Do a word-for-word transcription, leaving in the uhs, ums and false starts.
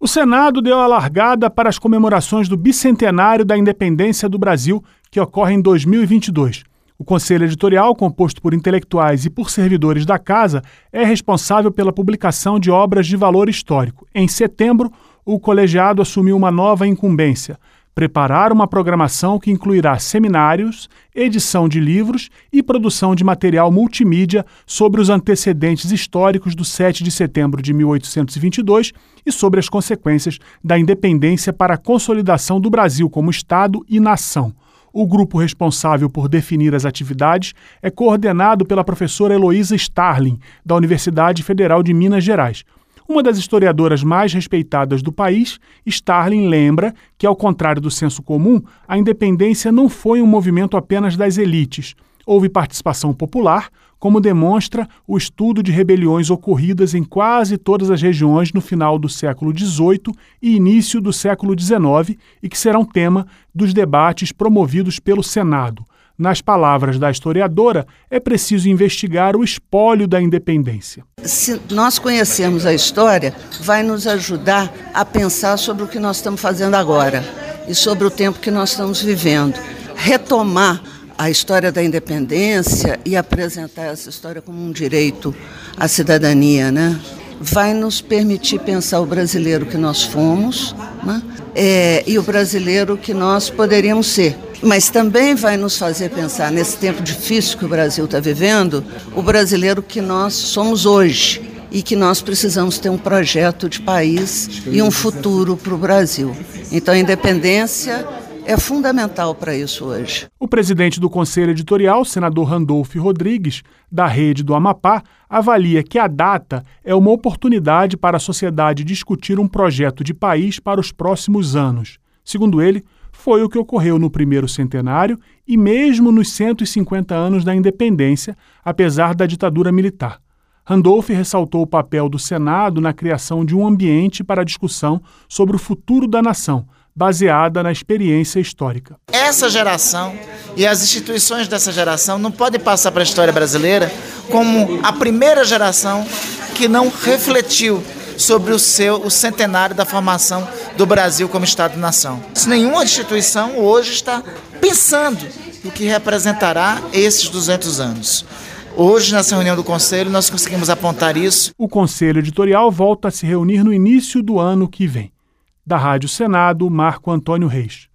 O Senado deu a largada para as comemorações do bicentenário da independência do Brasil, que ocorre em dois mil e vinte e dois. O Conselho Editorial, composto por intelectuais e por servidores da Casa, é responsável pela publicação de obras de valor histórico. Em setembro, o colegiado assumiu uma nova incumbência: preparar uma programação que incluirá seminários, edição de livros e produção de material multimídia sobre os antecedentes históricos do sete de setembro de mil oitocentos e vinte e dois e sobre as consequências da independência para a consolidação do Brasil como Estado e nação. O grupo responsável por definir as atividades é coordenado pela professora Heloísa Starling, da Universidade Federal de Minas Gerais. Uma das historiadoras mais respeitadas do país, Starling lembra que, ao contrário do senso comum, a independência não foi um movimento apenas das elites. Houve participação popular, como demonstra o estudo de rebeliões ocorridas em quase todas as regiões no final do século dezoito e início do século dezenove e que serão tema dos debates promovidos pelo Senado. Nas palavras da historiadora, é preciso investigar o espólio da independência. Se nós conhecermos a história, vai nos ajudar a pensar sobre o que nós estamos fazendo agora e sobre o tempo que nós estamos vivendo. Retomar a história da independência e apresentar essa história como um direito à cidadania, né? Vai nos permitir pensar o brasileiro que nós fomos, né? É, e o brasileiro que nós poderíamos ser. Mas também vai nos fazer pensar, nesse tempo difícil que o Brasil está vivendo, o brasileiro que nós somos hoje e que nós precisamos ter um projeto de país e um futuro para o Brasil. Então a independência é fundamental para isso hoje. O presidente do Conselho Editorial, senador Randolfo Rodrigues, da Rede do Amapá, avalia que a data é uma oportunidade para a sociedade discutir um projeto de país para os próximos anos. Segundo ele, foi o que ocorreu no primeiro centenário e mesmo nos cento e cinquenta anos da independência, apesar da ditadura militar. Randolph ressaltou o papel do Senado na criação de um ambiente para a discussão sobre o futuro da nação, baseada na experiência histórica. Essa geração e as instituições dessa geração não podem passar para a história brasileira como a primeira geração que não refletiu sobre o seu o centenário da formação do Brasil como Estado-nação. Nenhuma instituição hoje está pensando no que representará esses duzentos anos. Hoje, nessa reunião do Conselho, nós conseguimos apontar isso. O Conselho Editorial volta a se reunir no início do ano que vem. Da Rádio Senado, Marco Antônio Reis.